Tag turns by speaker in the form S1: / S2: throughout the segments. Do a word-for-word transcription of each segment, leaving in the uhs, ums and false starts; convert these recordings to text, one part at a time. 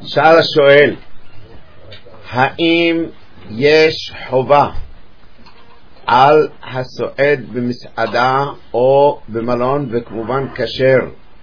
S1: שאל השואל, האם יש חובה על הסועד במסעדה או במלון וכמובן כשר,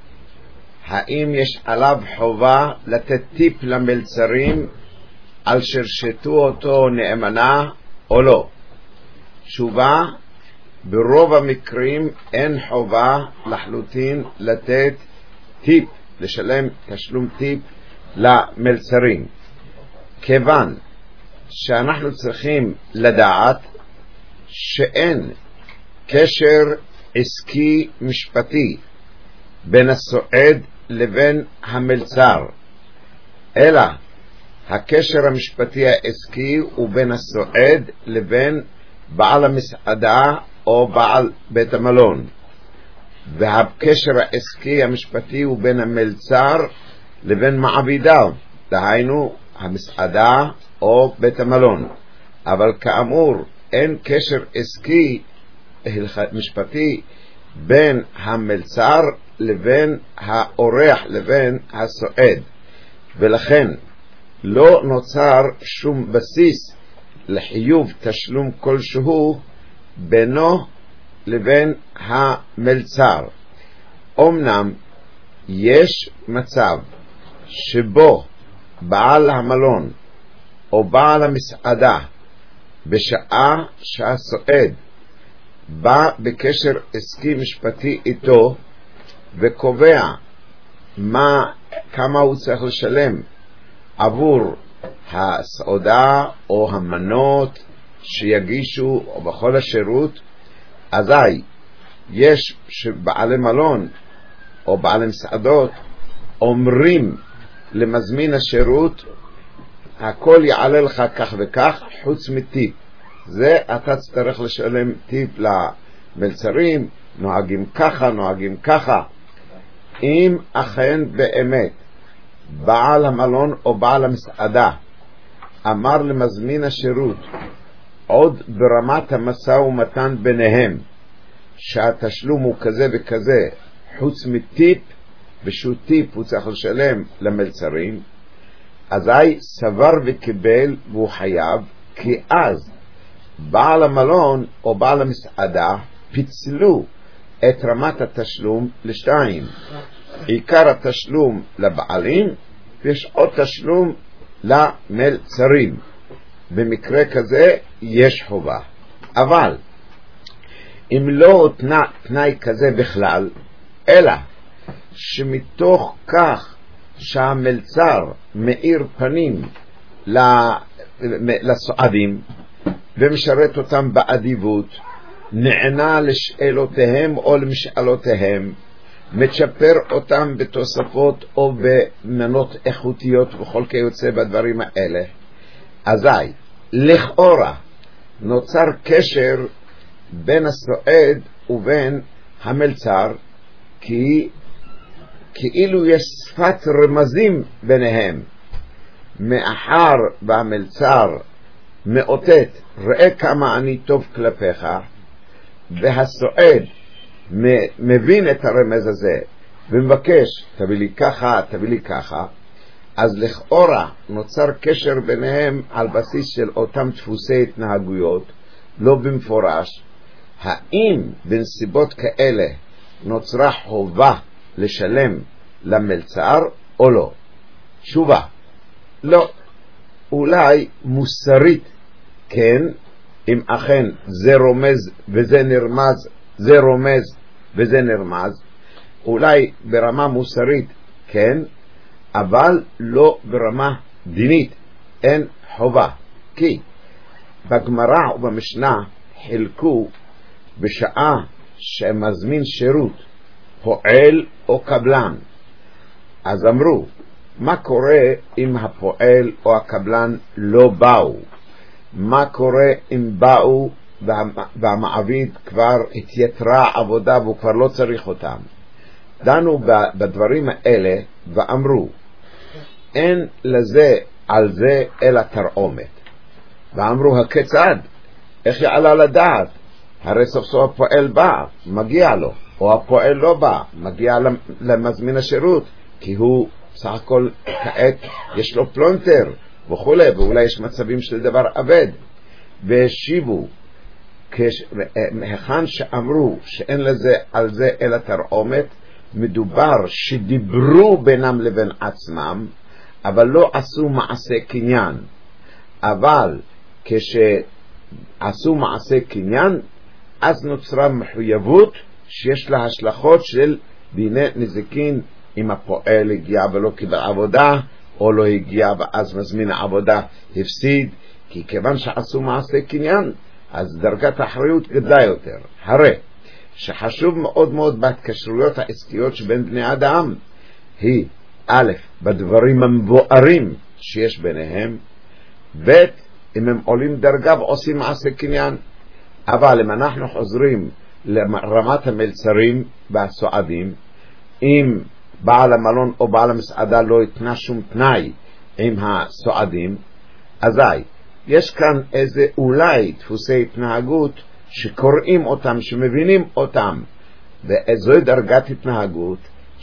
S1: האם יש עליו חובה לתת טיפ למלצרים על שרשתו אותו נאמנה או לא? תשובה, ברוב המקרים אין חובה לחלוטין לתת טיפ, לשלם תשלום טיפ למלצרים, כיוון שאנחנו צריכים לדעת שאין קשר עסקי משפטי בין הסועד לבין המלצר, אלא הקשר המשפטי העסקי הוא בין הסועד לבין בעל המסעדה או בעל בית המלון, והקשר העסקי המשפטי הוא בין המלצר לבין מעבידיו, דהיינו המסעדה או בית המלון. אבל כאמור אין קשר עסקי משפטי בין המלצר לבין האורח לבין הסועד, ולכן לא נוצר שום בסיס לחיוב תשלום כלשהו בינו לבין המלצר. אמנם יש מצב שבו בעל המלון או בעל המסעדה בשעה שהסועד בא בקשר עסקי משפטי איתו וקובע מה, כמה הוא צריך לשלם עבור הסעודה או המנות שיגישו או בכל השירות, אזי יש שבעלי מלון או בעלי מסעדות אומרים למזמין השירות, הכל יעלה לך כך וכך חוץ מטיפ, זה אתה צריך לשלם טיפ למלצרים, נוהגים ככה, נוהגים ככה. אם אכן באמת בעל המלון או בעל המסעדה אמר למזמין השירות עוד ברמת המשא ומתן ביניהם שהתשלום הוא כזה וכזה חוץ מטיפ, ושהוא טיפ הוא צריך לשלם למלצרים, אזי סבר וקיבל והוא חייב, כי אז בעל המלון או בעל המסעדה פיצלו את רמת התשלום לשתיים, עיקר התשלום לבעלים ויש עוד תשלום למלצרים. במקרה כזה יש חובה. אבל אם לא תנאי, תנאי כזה בכלל, אלא שמתוך כך שהמלצר מאיר פנים לסועדים ומשרת אותם באדיבות, נענה לשאלותיהם או למשאלותיהם, מצ'פר אותם בתוספות או במנות איכותיות וכל כיוצא בדברים האלה, אזי לכאורה נוצר קשר בין הסועד ובין המלצר, כי כאילו יש שפת רמזים ביניהם, מאחר והמלצר מאותת ראה כמה אני טוב כלפיך, והסועד מבין את הרמז הזה ומבקש תביא לי ככה, תביא לי ככה, אז לכאורה נוצר קשר ביניהם על בסיס של אותם דפוסי התנהגויות, לא במפורש. האם בנסיבות כאלה נוצרה חובה לשלם למלצר או לא? תשובה, לא. אולי מוסרית כן, אם אכן זה רומז וזה נרמז, זה רומז וזה נרמז, אולי ברמה מוסרית כן, אבל לא ברמה דינית, אין חובה. כי בגמרא ובמשנה חילקו בשעה שמזמין שירות פועל או קבלן, אז אמרו מה קורה אם הפועל או הקבלן לא באו, מה קורה אם באו והמעביד כבר התייתרה עבודה והוא כבר לא צריך אותם. דנו בדברים האלה ואמרו אין לזה על זה אלא תרעומת, ואמרו הכיצד, איך יעלה לדעת, הרי סוף סוף הפועל בא, מגיע לו, או הפועל לא בא, מגיע למזמין השירות, כי הוא בסך הכל כעת יש לו פלונטר וכולי, ואולי יש מצבים של דבר עבד. והשיבו, מהיכן שאמרו שאין לזה על זה אלא תרעומת, מדובר שדיברו בינם לבין עצמם, אבל לא עשו מעשה קניין. אבל כשעשו מעשה קניין, אז נוצרה מחויבות שיש לה השלכות של דיני נזיקין, אם הפועל הגיע ולא קיבל עבודה, או לא הגיע ואז מזמין העבודה הפסיד, כי כיוון שעשו מעשה קניין, אז דרגת האחריות גדלה יותר. הרי שחשוב מאוד מאוד בהתקשרויות העסקיות שבין בני אדם, היא א', בדברים המבוארים שיש ביניהם, ב', אם הם עולים דרגה ועושים מעשה קניין. אבל אם אנחנו חוזרים לרמת המלצרים והסועדים, אם בעל המלון או בעל המסעדה לא יתנה שום תנאי עם הסועדים, אזי יש כאן איזה אולי דפוסי התנהגות שקוראים אותם, שמבינים אותם, ואיזו דרגת התנהגות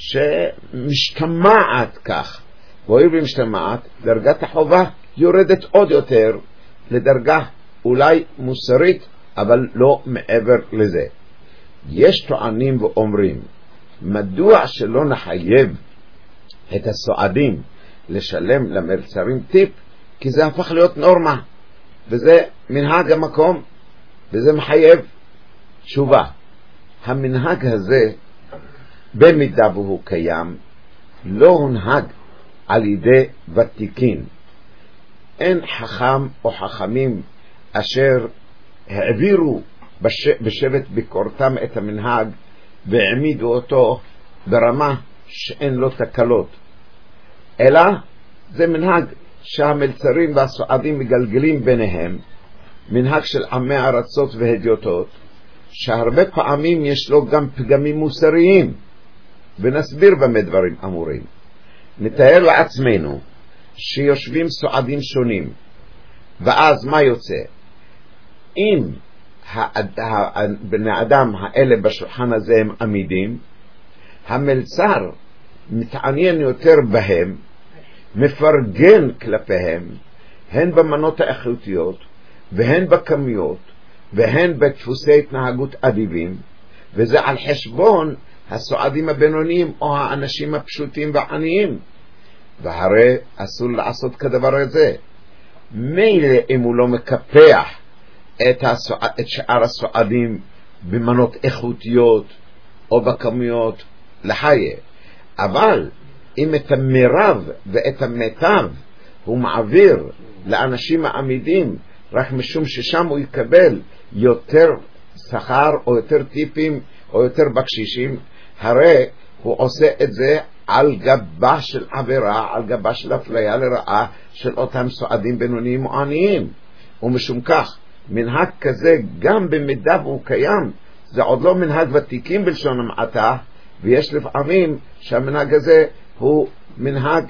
S1: שמשתמעת כך, והיא במשתמעת, דרגת החובה יורדת עוד יותר לדרגה אולי מוסרית, אבל לא מעבר לזה. יש טוענים ואומרים, מדוע שלא נחייב את הסועדים לשלם למלצרים טיפ? כי זה הפך להיות נורמה, וזה מנהג המקום, וזה מחייב. תשובה, המנהג הזה, במידה והוא קיים, לא הונהג על ידי ותיקין. אין חכם או חכמים אשר העבירו בשבט ביקורתם את המנהג והעמידו אותו ברמה שאין לו תקלות, אלא זה מנהג שהמלצרים והסועדים מגלגלים ביניהם, מנהג של עמי ארצות והדיוטות, שהרבה פעמים יש לו גם פגמים מוסריים, ונסביר במה דברים אמורים. נתאר לעצמנו שיושבים סועדים שונים, ואז מה יוצא? אם בני אדם האלה בשולחן הזה הם עמידים, המלצר מתעניין יותר בהם, מפרגן כלפיהם, הן במנות האיכותיות והן בכמיות והן בדפוסי התנהגות אדיבים, וזה על חשבון הסועדים הבינוניים או האנשים הפשוטים והעניים, והרי אסור לעשות כדבר הזה. מילא אם הוא לא מקפח את, הסוע... את שאר הסועדים במנות איכותיות או בכמויות לחיי, אבל אם את המרב ואת המיטב הוא מעביר לאנשים העמידים רק משום ששם הוא יקבל יותר שכר או יותר טיפים או יותר בקשישים, הרי הוא עושה את זה על גבה של עבירה, על גבה של אפליה לרעה של אותם סועדים בינוניים או עניים. ומשום כך מנהג כזה גם במידה והוא קיים, זה עוד לא מנהג ותיקים בלשון המעטה, ויש לפעמים שהמנהג הזה הוא מנהג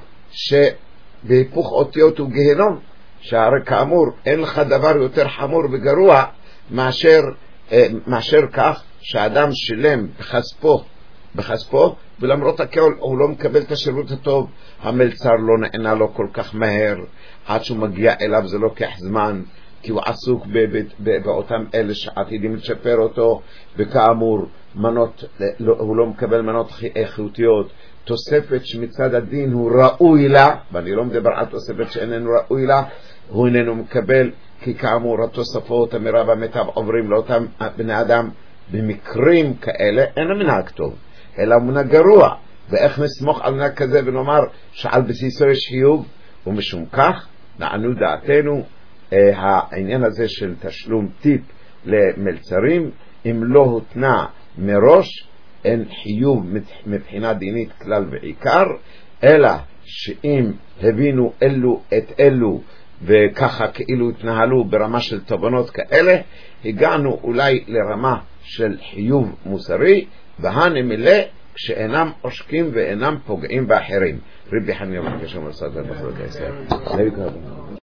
S1: שבהיפוך אותיות הוא גיהנום, שהרי כאמור אין לך דבר יותר חמור וגרוע מאשר, מאשר כך שהאדם שילם בכספו, בכספו ולמרות הכל הוא לא מקבל את השירות הטוב, המלצר לא נענה לו כל כך מהר, עד שהוא מגיע אליו זה לוקח זמן, כי הוא עסוק באותם אלה שעתידים לשפר אותו, וכאמור מנות, הוא לא מקבל מנות איכותיות, תוספת שמצד הדין הוא ראוי לה, ואני לא מדבר על תוספת שאיננו ראוי לה, הוא איננו מקבל, כי כאמור התוספות המרב המיטב עוברים לאותם בני אדם. במקרים כאלה אין המנהג טוב, אלא מנהג גרוע, ואיך נסמוך על מנהג כזה ונאמר שעל בסיסו יש חיוב? ומשום כך נענו דעתנו אה, העניין הזה של תשלום טיפ למלצרים, אם לא הותנה מראש אין חיוב מבחינה דינית כלל ועיקר, אלא שאם הבינו אלו את אלו וככה כאילו התנהלו ברמה של תובנות כאלה, הגענו אולי לרמה של חיוב מוסרי, והנמלא כשאינם עושקים ואינם פוגעים באחרים. רבי חניה בקשר מרסד ובחרות הישראל.